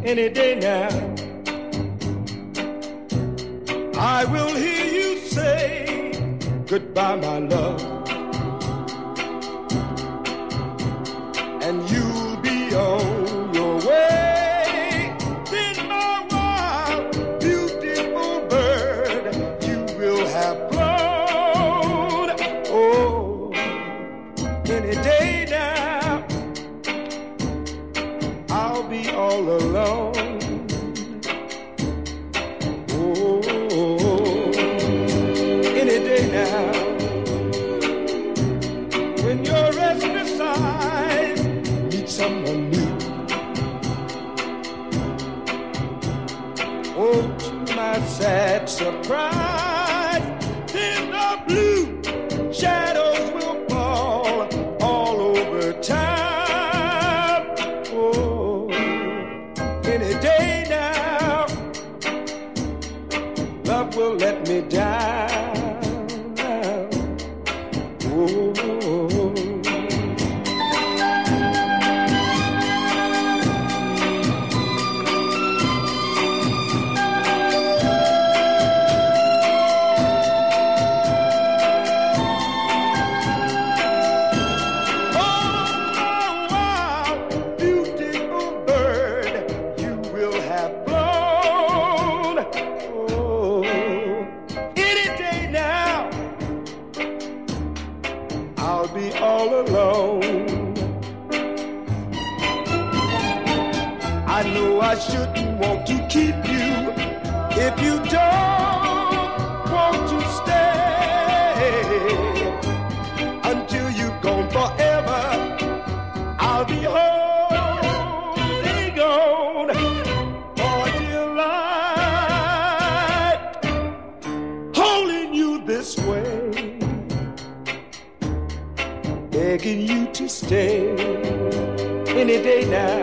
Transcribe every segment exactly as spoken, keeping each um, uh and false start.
any day now. I will hear you say goodbye, my love, and you'll be on your way. Then my wild, beautiful bird, you will have flown. Oh, any day now, I'll be all alone. Now, when your restless eyes meet someone new, oh, to my sad surprise, then the blue shadows will fall all over town. Oh, any day now, love will let me down. I'll be all alone. I know I shouldn't want to keep you if you don't want to stay. Until you've gone forever, I'll be holding on for dear life, holding you this way, begging you to stay any day now.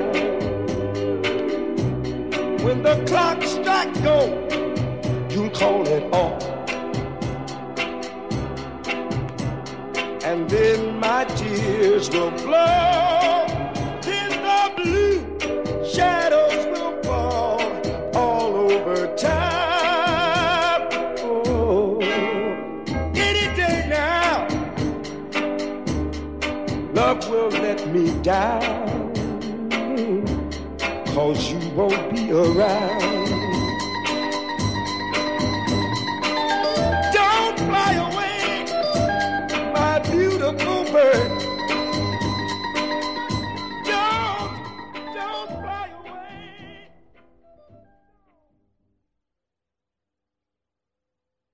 When the clock strikes go, you'll call it off, and then my tears will flow. Then the blue shadows will fall all over town. Oh, any day now, love will let me down, 'cause you won't be around.